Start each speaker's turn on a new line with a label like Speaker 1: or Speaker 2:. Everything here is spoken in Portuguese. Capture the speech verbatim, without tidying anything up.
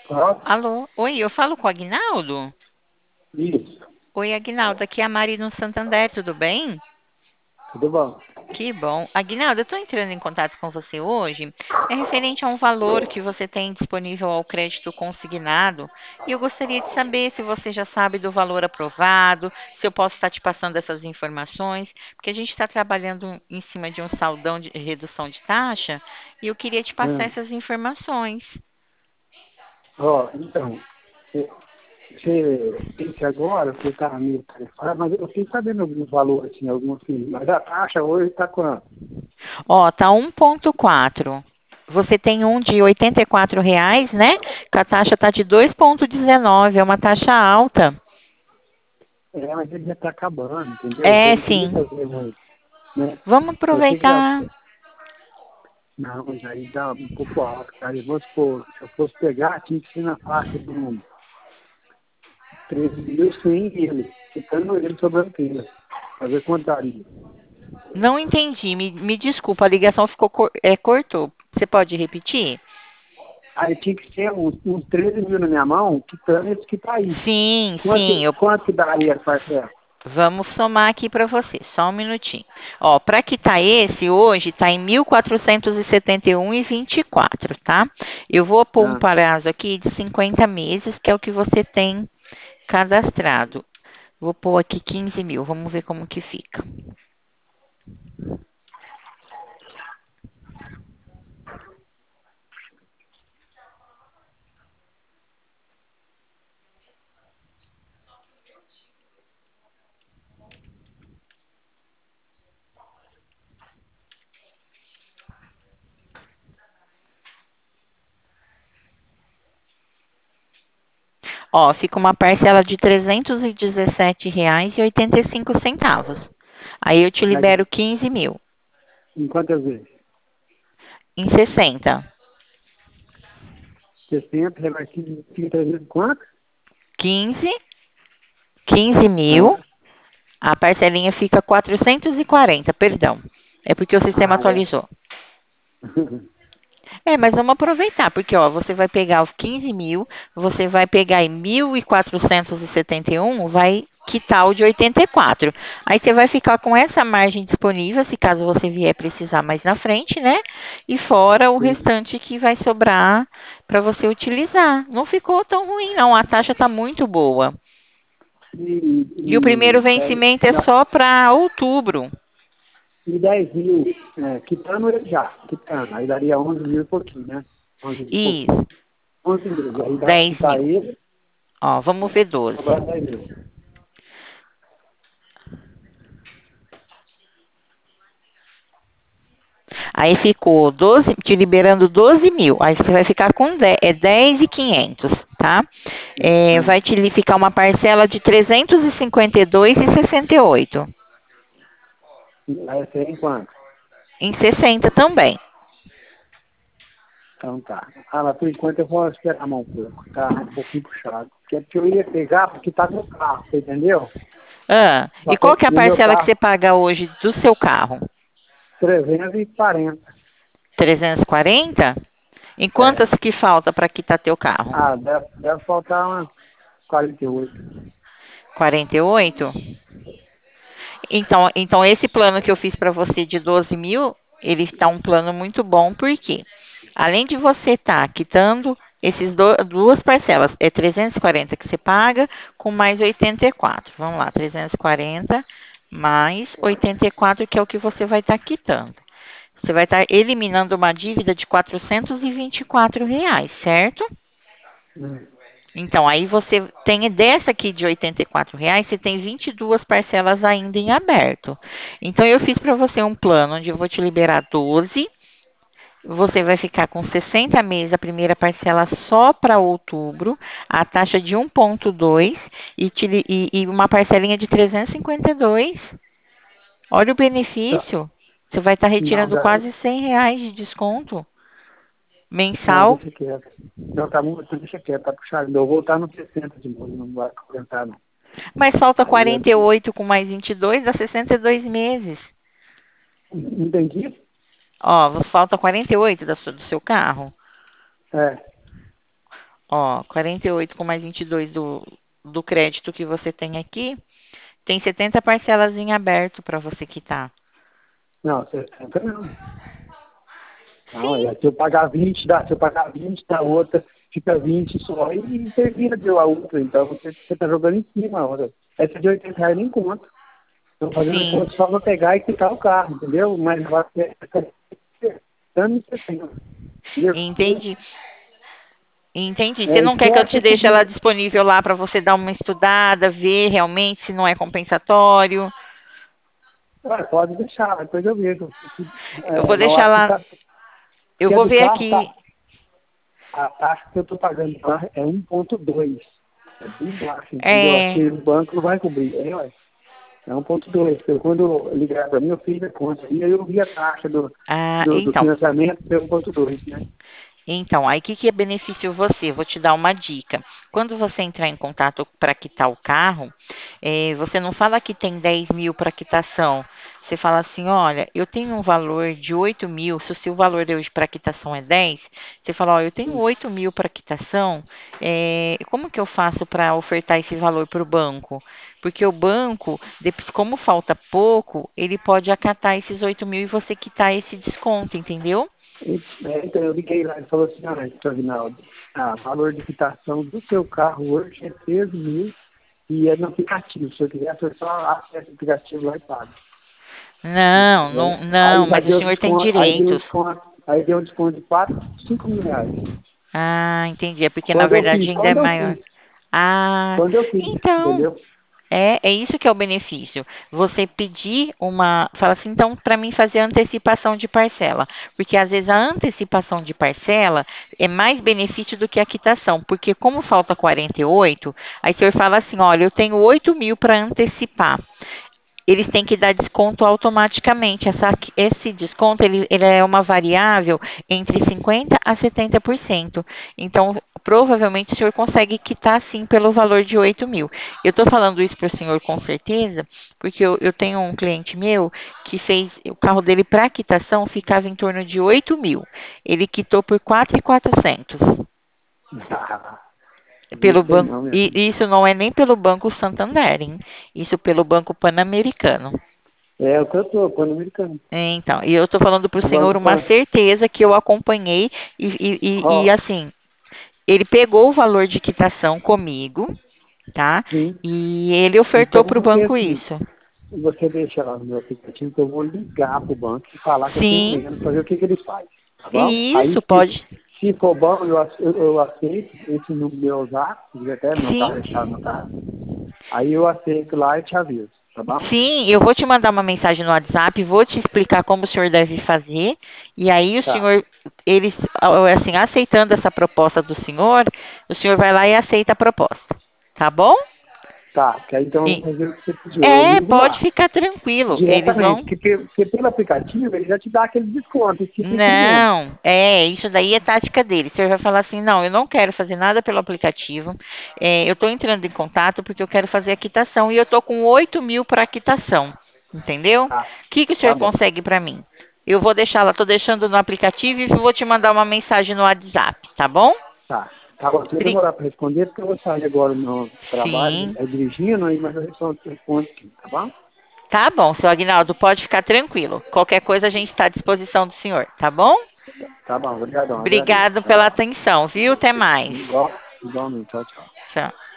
Speaker 1: Ó,
Speaker 2: Alô? Oi, eu falo com o Aguinaldo?
Speaker 1: isso,
Speaker 2: Oi, Aguinaldo, aqui é a Mari no Santander, tudo bem?
Speaker 1: tudo bom.
Speaker 2: Que bom. Aguinaldo, eu estou entrando em contato com você hoje. É referente a um valor que você tem disponível ao crédito consignado. E eu gostaria de saber se você já sabe do valor aprovado, se eu posso estar te passando essas informações, porque a gente está trabalhando em cima de um saldão de redução de taxa e eu queria te passar
Speaker 1: Hum.
Speaker 2: essas informações.
Speaker 1: Ó, então, você você disse agora, você está meio tarefado, mas eu fiquei sabendo alguns valores, assim, alguns assim, mas a taxa hoje está quanto?
Speaker 2: Ó, tá um ponto quatro. Você tem um de oitenta e quatro reais, né? Que a taxa tá de dois ponto dezenove, é uma taxa alta.
Speaker 1: É, mas ele já está acabando, entendeu? Então eu
Speaker 2: É,
Speaker 1: não queria
Speaker 2: sim.
Speaker 1: fazer mais, né?
Speaker 2: Vamos
Speaker 1: Eu sei que já,
Speaker 2: aproveitar.
Speaker 1: não, mas aí dá um pouco alto, cara. Eu vou supor, se eu fosse pegar, tinha que ser na faixa de um treze mil sem ele, ficando ele sobrando ele. Fazer quanto daria?
Speaker 2: Não entendi. Me, me desculpa, a ligação ficou cor- é, cortou. Você pode repetir?
Speaker 1: Aí tinha que ser uns, uns treze mil na minha mão, quitando esse que tá aí.
Speaker 2: Sim,
Speaker 1: Quanto,
Speaker 2: sim. Eu,
Speaker 1: quanto que daria a parcela?
Speaker 2: vamos somar aqui para você. Só um minutinho. Ó, para quitar esse hoje tá em mil quatrocentos e setenta e um e vinte e quatro, tá? Eu vou pôr um
Speaker 1: Ah,
Speaker 2: prazo aqui de cinquenta meses, que é o que você tem cadastrado. Vou pôr aqui quinze mil, vamos ver como que fica. Ó, fica uma parcela de trezentos e dezessete reais e oitenta e cinco centavos. Aí eu te
Speaker 1: mas
Speaker 2: libero quinze mil
Speaker 1: em quantas vezes?
Speaker 2: em sessenta.
Speaker 1: sessenta, revertido em trinta vezes quanto?
Speaker 2: quinze, quinze mil,
Speaker 1: Ah,
Speaker 2: a parcelinha fica quatrocentos e quarenta, perdão. É porque o sistema
Speaker 1: ah, é.
Speaker 2: atualizou. É, mas vamos aproveitar, porque ó, você vai pegar os quinze mil, você vai pegar em mil quatrocentos e e setenta e um, vai quitar o de oitenta e quatro. Aí você vai ficar com essa margem disponível, se caso você vier precisar mais na frente, né? E fora o
Speaker 1: Sim.
Speaker 2: restante que vai sobrar para você utilizar. Não ficou tão ruim, não. A taxa está muito boa.
Speaker 1: E,
Speaker 2: E o primeiro
Speaker 1: e, dez,
Speaker 2: vencimento é
Speaker 1: não,
Speaker 2: só para outubro.
Speaker 1: e dez mil, é, quitando ele já, quitando. Aí daria onze mil e pouquinho, né? onze mil e pouquinho.
Speaker 2: Isso,
Speaker 1: onze mil. Aí dá pra
Speaker 2: dez
Speaker 1: quitar
Speaker 2: mil.
Speaker 1: ele,
Speaker 2: Ó, vamos ver doze.
Speaker 1: sobrar dez mil.
Speaker 2: Aí ficou doze, te liberando doze mil. Aí você vai ficar com dez, é dez e quinhentos, tá? É,
Speaker 1: Ah,
Speaker 2: vai te li- ficar uma parcela de trezentos e cinquenta e dois e sessenta e oito.
Speaker 1: aí seria em quanto?
Speaker 2: Em sessenta também.
Speaker 1: Então tá. Ah, mas por enquanto eu vou esperar mais um pouco. Tá um pouquinho puxado. Porque é porque eu ia pegar porque tá no carro, você entendeu?
Speaker 2: Ah,
Speaker 1: Só
Speaker 2: e
Speaker 1: que
Speaker 2: qual que é a
Speaker 1: o meu
Speaker 2: parcela que
Speaker 1: carro,
Speaker 2: você paga hoje do seu carro?
Speaker 1: trezentos e quarenta.
Speaker 2: trezentos e quarenta? Em
Speaker 1: É.
Speaker 2: quantas que falta para quitar teu carro?
Speaker 1: Ah, deve, deve faltar umas quarenta e oito.
Speaker 2: quarenta e oito? Então, então esse plano que eu fiz para você de doze mil, ele está um plano muito bom, porque além de você estar quitando esses do- duas parcelas, é trezentos e quarenta que você paga, com mais oitenta e quatro. Vamos lá, trezentos e quarenta mais oitenta e quatro, que é o que você vai estar quitando. Você vai estar eliminando uma dívida de quatrocentos e vinte e quatro reais, certo?
Speaker 1: Hum.
Speaker 2: Então, aí você tem dessa aqui de oitenta e quatro reais, você tem vinte e duas parcelas ainda em aberto. Então, eu fiz para você um plano onde eu vou te liberar doze. Você vai ficar com sessenta meses, a primeira parcela só para outubro, a taxa de um ponto dois e, te li- e- e uma parcelinha de trezentos e cinquenta e dois. Olha o
Speaker 1: Tá.
Speaker 2: benefício. Você vai estar
Speaker 1: Não,
Speaker 2: retirando
Speaker 1: dá,
Speaker 2: quase cem reais de desconto
Speaker 1: não,
Speaker 2: mensal.
Speaker 1: deixa quieto. Não, tá muito, deixa quieto, tá puxado. Eu vou voltar no sessenta de novo, não vai aguentar não.
Speaker 2: Mas falta
Speaker 1: Aí é,
Speaker 2: quarenta e oito com mais vinte e dois, dá sessenta e dois meses.
Speaker 1: entendi?
Speaker 2: Ó, falta quarenta e oito da sua- do seu carro.
Speaker 1: É.
Speaker 2: Ó, quarenta e oito com mais vinte e dois do, do crédito que você tem aqui, tem setenta parcelas em aberto para você quitar.
Speaker 1: Não, sessenta não. Não,
Speaker 2: Sim,
Speaker 1: é, se eu pagar vinte, dá, se eu pagar vinte da outra, fica vinte só e termina de a outra. Então você está jogando em cima a hora. Essa de oitenta reais nem conta. Estou fazendo a
Speaker 2: sim,
Speaker 1: conta só para pegar e quitar o carro, entendeu? Mas agora anos setenta. Entendeu?
Speaker 2: entendi. Entendi. Você
Speaker 1: É,
Speaker 2: não quer que eu te
Speaker 1: esquece esse
Speaker 2: deixe ela
Speaker 1: dinheiro.
Speaker 2: disponível lá para você dar uma estudada, ver realmente se não é compensatório?
Speaker 1: Ah, pode deixar, depois eu vejo.
Speaker 2: Eu vou
Speaker 1: É, eu
Speaker 2: deixar
Speaker 1: acho que,
Speaker 2: lá,
Speaker 1: tá,
Speaker 2: eu
Speaker 1: que a
Speaker 2: vou
Speaker 1: do
Speaker 2: ver
Speaker 1: carro tá.
Speaker 2: aqui.
Speaker 1: A taxa que eu estou pagando lá é um ponto dois. É bem baixo, entendeu? Acho
Speaker 2: É,
Speaker 1: que o banco não vai cobrir. É, ué, é um ponto dois. Porque quando ligaram para mim, eu fiz a conta. E aí eu vi a taxa do,
Speaker 2: ah,
Speaker 1: do, do
Speaker 2: então,
Speaker 1: financiamento ser um ponto dois, né?
Speaker 2: Então, aí o que, que é benefício você? Vou te dar uma dica. Quando você entrar em contato para quitar o carro, eh, você não fala que tem dez mil para quitação. Você fala assim, olha, eu tenho um valor de oito mil, se o seu valor de hoje para quitação é dez, você fala, ó, eu tenho oito mil para quitação, eh, como que eu faço para ofertar esse valor para o banco? Porque o banco, depois, como falta pouco, ele pode acatar esses oito mil e você quitar esse desconto, entendeu?
Speaker 1: E, é, então eu liguei lá e falou assim, ah, seu Aguinaldo, o valor de quitação do seu carro hoje é treze mil e é no aplicativo. Se eu quiser, eu só acesso o aplicativo lá e pago.
Speaker 2: Não, não,
Speaker 1: É,
Speaker 2: não,
Speaker 1: aí já
Speaker 2: mas o
Speaker 1: deu
Speaker 2: senhor tem
Speaker 1: desconto, aí deu um
Speaker 2: direitos.
Speaker 1: desconto, aí deu um desconto de quatro, cinco mil reais.
Speaker 2: Ah, entendi. É porque na
Speaker 1: Quando eu
Speaker 2: verdade
Speaker 1: fiz,
Speaker 2: ainda é
Speaker 1: quando eu
Speaker 2: maior.
Speaker 1: fiz,
Speaker 2: Ah,
Speaker 1: quando eu fiz,
Speaker 2: então,
Speaker 1: entendeu?
Speaker 2: é, é isso que é o benefício. Você pedir uma, fala assim, então, para mim fazer a antecipação de parcela, porque às vezes a antecipação de parcela é mais benefício do que a quitação, porque como falta quarenta e oito, aí o senhor fala assim, olha, eu tenho oito mil para antecipar. Eles têm que dar desconto automaticamente. Essa, esse desconto ele, ele é uma variável entre cinquenta por cento a setenta por cento. Então, provavelmente o senhor consegue quitar sim pelo valor de oito mil. Eu estou falando isso para o senhor com certeza, porque eu, eu tenho um cliente meu que fez o carro dele para quitação ficava em torno de oito mil. Ele quitou por quatro mil e quatrocentos
Speaker 1: Ah, não
Speaker 2: pelo
Speaker 1: sei
Speaker 2: banco.
Speaker 1: não, minha
Speaker 2: E
Speaker 1: filha.
Speaker 2: isso não é nem pelo Banco Santander, hein? Isso pelo Banco Pan-Americano.
Speaker 1: É o que eu tô, pan-americano.
Speaker 2: Então, e eu estou falando para o
Speaker 1: O
Speaker 2: senhor
Speaker 1: Banco
Speaker 2: uma
Speaker 1: Pan.
Speaker 2: certeza que eu acompanhei e, e, e, e,
Speaker 1: Ó,
Speaker 2: assim, ele pegou o valor de quitação comigo, tá?
Speaker 1: sim.
Speaker 2: E ele ofertou
Speaker 1: Então
Speaker 2: para o
Speaker 1: você
Speaker 2: banco
Speaker 1: assim,
Speaker 2: isso.
Speaker 1: você deixa lá no meu aplicativo que eu vou ligar pro banco e falar que eu tenho
Speaker 2: Sim,
Speaker 1: menos para ver o que, que eles fazem. Tá bom?
Speaker 2: e
Speaker 1: Aí
Speaker 2: isso
Speaker 1: se,
Speaker 2: pode.
Speaker 1: se for bom, eu, ace- eu, eu aceito esse número meu usar, se quiser até anotar,
Speaker 2: Sim,
Speaker 1: deixar anotado. Aí eu aceito lá e te aviso, tá bom?
Speaker 2: sim, eu vou te mandar uma mensagem no WhatsApp, vou te explicar como o senhor deve fazer. E aí o
Speaker 1: Tá,
Speaker 2: senhor, eles, assim, aceitando essa proposta do senhor, o senhor vai lá e aceita a proposta. Tá bom?
Speaker 1: tá. Que aí então eu vou
Speaker 2: E-
Speaker 1: fazer o que você pediu. Eu
Speaker 2: é,
Speaker 1: ligo
Speaker 2: pode
Speaker 1: lá.
Speaker 2: ficar tranquilo. Eles
Speaker 1: Diretamente,
Speaker 2: vão.
Speaker 1: porque, pe- porque pelo aplicativo ele já te dá aquele desconto, e fica imprimindo.
Speaker 2: Não, é, isso daí é tática dele. Você vai falar assim, não, eu não quero fazer nada pelo aplicativo. É, eu estou entrando em contato porque eu quero fazer a quitação e eu estou com oito mil para quitação. Entendeu? O
Speaker 1: Tá,
Speaker 2: que, que o senhor
Speaker 1: tá bom.
Speaker 2: consegue para mim? Eu vou deixar lá, estou deixando no aplicativo e vou te mandar uma mensagem no WhatsApp, tá bom?
Speaker 1: Tá. Tá bom, se eu
Speaker 2: Bri-
Speaker 1: demorar para responder, porque eu vou sair agora no trabalho,
Speaker 2: Sim,
Speaker 1: é dirigindo, aí, mas eu respondo, respondo aqui, tá bom?
Speaker 2: tá bom, seu Agnaldo, pode ficar tranquilo. Qualquer coisa a gente está à disposição do senhor, tá bom?
Speaker 1: Tá bom, obrigadão, agradeço.
Speaker 2: Obrigado pela
Speaker 1: Tchau.
Speaker 2: atenção, viu? Até mais.
Speaker 1: Igual, igualmente, tchau, tchau.
Speaker 2: Tchau.